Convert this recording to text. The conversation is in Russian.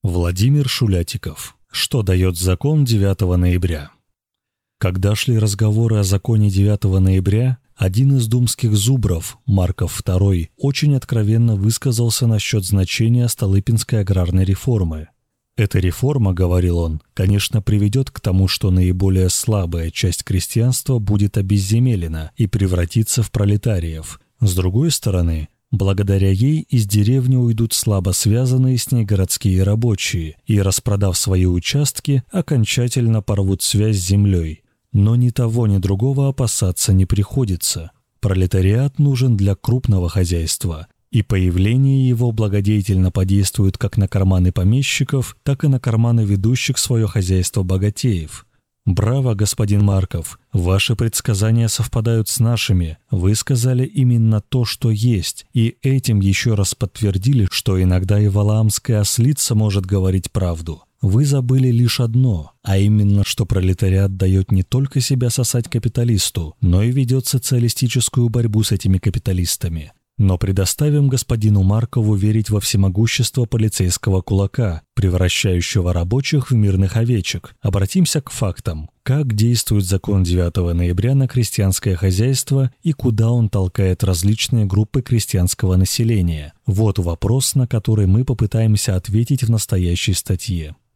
Владимир Шулятиков. Что дает закон 9 ноября? Когда шли разговоры о законе 9 ноября, один из думских зубров, Марков II, очень откровенно высказался насчет значения Столыпинской аграрной реформы. «Эта реформа, — говорил он, — конечно, приведет к тому, что наиболее слабая часть крестьянства будет обезземелена и превратится в пролетариев. С другой стороны, благодаря ей из деревни уйдут слабо связанные с ней городские рабочие и, распродав свои участки, окончательно порвут связь с землей. Но ни того, ни другого опасаться не приходится. Пролетариат нужен для крупного хозяйства, и появление его благодетельно подействует как на карманы помещиков, так и на карманы ведущих свое хозяйство богатеев. Браво, господин Марков, ваши предсказания совпадают с нашими. Вы сказали именно то, что есть, и этим еще раз подтвердили, что иногда и валаамская ослица может говорить правду. Вы забыли лишь одно, а именно, что пролетариат дает не только себя сосать капиталисту, но и ведет социалистическую борьбу с этими капиталистами. Но предоставим господину Маркову верить во всемогущество полицейского кулака, превращающего рабочих в мирных овечек. Обратимся к фактам. Как действует закон 9 ноября на крестьянское хозяйство и куда он толкает различные группы крестьянского населения? Вот вопрос, на который мы попытаемся ответить в настоящей статье.